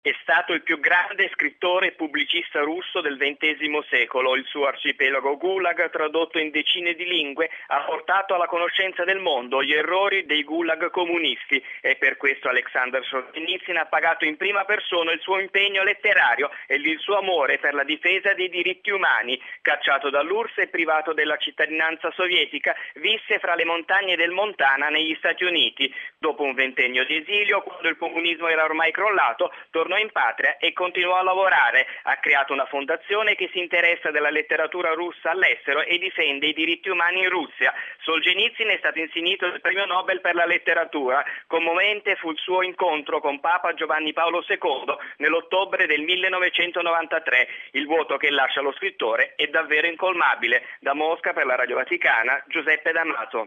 È stato il più grande scrittore e pubblicista russo del XX secolo. Il suo arcipelago Gulag, tradotto in decine di lingue, ha portato alla conoscenza del mondo gli errori dei gulag comunisti e per questo Alexander Solzhenitsyn ha pagato in prima persona il suo impegno letterario e il suo amore per la difesa dei diritti umani. Cacciato dall'URSS e privato della cittadinanza sovietica, visse fra le montagne del Montana negli Stati Uniti. Dopo un ventennio di esilio, quando il comunismo era ormai crollato, tornò in patria e continuò a lavorare. Ha creato una fondazione che si interessa della letteratura russa all'estero e difende i diritti umani in Russia. Solzhenitsyn è stato insignito del premio Nobel per la letteratura. Commovente fu il suo incontro con Papa Giovanni Paolo II nell'ottobre del 1993. Il vuoto che lascia lo scrittore è davvero incolmabile. Da Mosca per la Radio Vaticana, Giuseppe D'Amato.